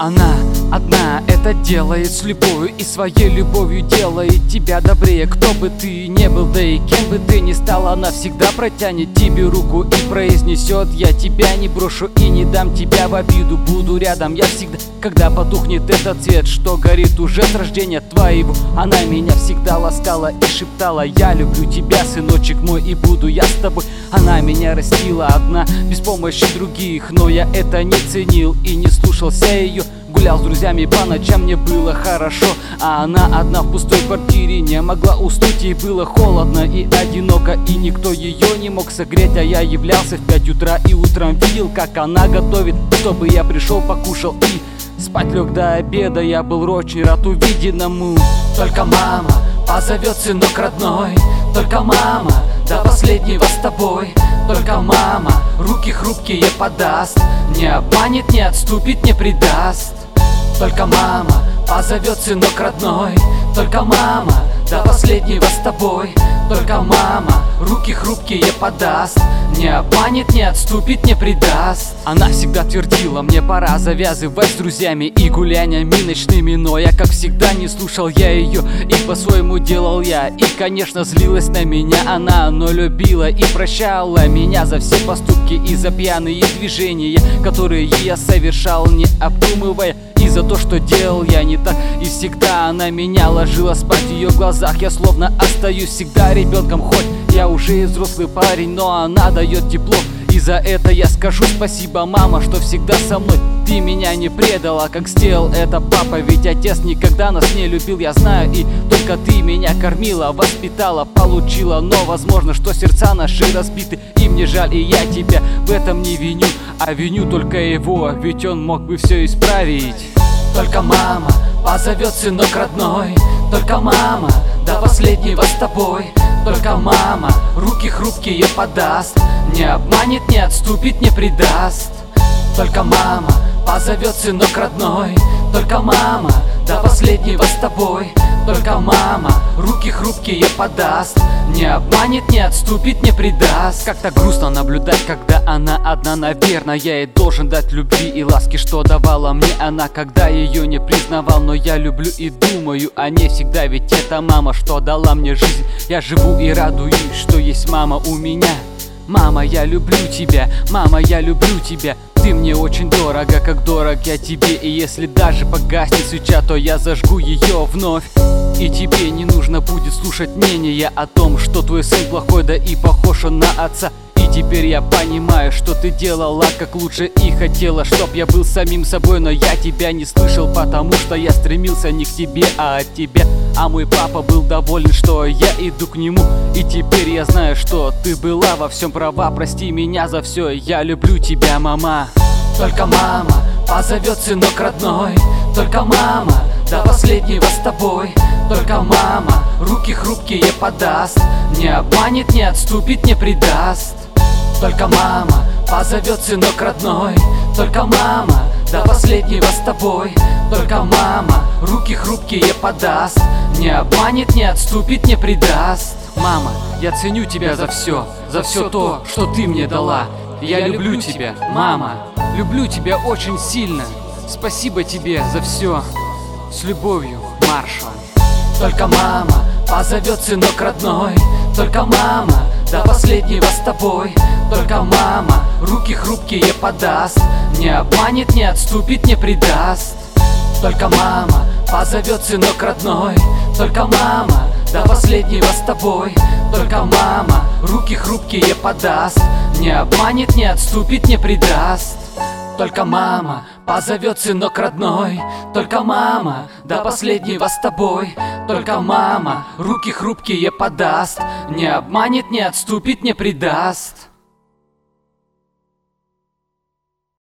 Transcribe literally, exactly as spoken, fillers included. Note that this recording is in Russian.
Она одна это делает с любовью, и своей любовью делает тебя добрее. Кто бы ты не был, да и кем бы ты ни стал, она всегда протянет тебе руку и произнесет: я тебя не брошу и не дам тебя в обиду. Буду рядом я всегда, когда потухнет этот цвет, что горит уже с рождения твоего. Она меня всегда ласкала и шептала: я люблю тебя, сыночек мой, и буду я с тобой. Она меня растила одна, без помощи других, но я это не ценил и не слушался ее. Гулял с друзьями по ночам, мне было хорошо, а она одна в пустой квартире не могла уснуть. Ей было холодно и одиноко, и никто ее не мог согреть. А я являлся в пять утра и утром видел, как она готовит, чтобы я пришел, покушал и спать лег до обеда. Я был очень рад увиденному. Только мама позовет, сынок родной, только мама до последнего с тобой. Только мама руки хрупкие подаст, не обманет, не отступит, не предаст. Только мама позовет, сынок родной, только мама до последнего с тобой. Только мама руки хрупкие подаст, не обманет, не отступит, не предаст. Она всегда твердила: мне пора завязывать с друзьями и гуляниями ночными, но я, как всегда, не слушал я ее, и по-своему делал я. И, конечно, злилась на меня она, но любила и прощала меня за все поступки и за пьяные движения, которые я совершал, не обдумывая, и за то, что делал я не так. И всегда она меня ложила спать, в ее глазах я словно остаюсь всегда ребенком. Хоть я уже и взрослый парень, но она дает тепло, и за это я скажу спасибо, мама, что всегда со мной. Ты меня не предала, как сделал это папа, ведь отец никогда нас не любил, я знаю. И только ты меня кормила, воспитала, получила, но возможно, что сердца наши разбиты, и мне жаль, и я тебя в этом не виню, а виню только его, ведь он мог бы все исправить. Только мама позовет, сынок родной, только мама до последнего с тобой. Только мама руки хрупкие подаст, не обманет, не отступит, не предаст. Только мама позовет, сынок родной, только мама до последнего с тобой. Только мама руки хрупкие подаст, не обманет, не отступит, не предаст. Как-то грустно наблюдать, когда она одна, наверное. Я ей должен дать любви и ласки, что давала мне она, когда ее не признавал. Но я люблю и думаю о ней всегда, ведь это мама, что дала мне жизнь. Я живу и радуюсь, что есть мама у меня. Мама, я люблю тебя, мама, я люблю тебя. Ты мне очень дорога, как дорог я тебе. И если даже погаснет свеча, то я зажгу ее вновь. И тебе не нужно будет слушать мнения о том, что твой сын плохой, да и похож он на отца. И теперь я понимаю, что ты делала как лучше и хотела, чтоб я был самим собой. Но я тебя не слышал, потому что я стремился не к тебе, а от тебя. А мой папа был доволен, что я иду к нему. И теперь я знаю, что ты была во всем права. Прости меня за все, я люблю тебя, мама. Только мама позовет, сынок родной, только мама до последнего с тобой. Только мама руки хрупкие подаст, не обманет, не отступит, не предаст. Только мама позовет, сынок родной, только мама до последнего с тобой. Только мама руки хрупкие подаст, не обманет, не отступит, не предаст. Мама, я ценю тебя за все, за все то, что ты мне дала. Я люблю тебя, мама, люблю тебя очень сильно. Спасибо тебе за все. С любовью, Маршал. Только мама позовет, сынок родной, только мама до последнего с тобой. Только мама руки хрупкие подаст, не обманет, не отступит, не предаст. Только мама позовет, сынок родной, только мама до последнего с тобой. Только мама руки хрупкие подаст, не обманет, не отступит, не предаст. Только мама позовет, сынок родной, только мама до последнего с тобой. Только мама руки хрупкие подаст, не обманет, не отступит, не предаст.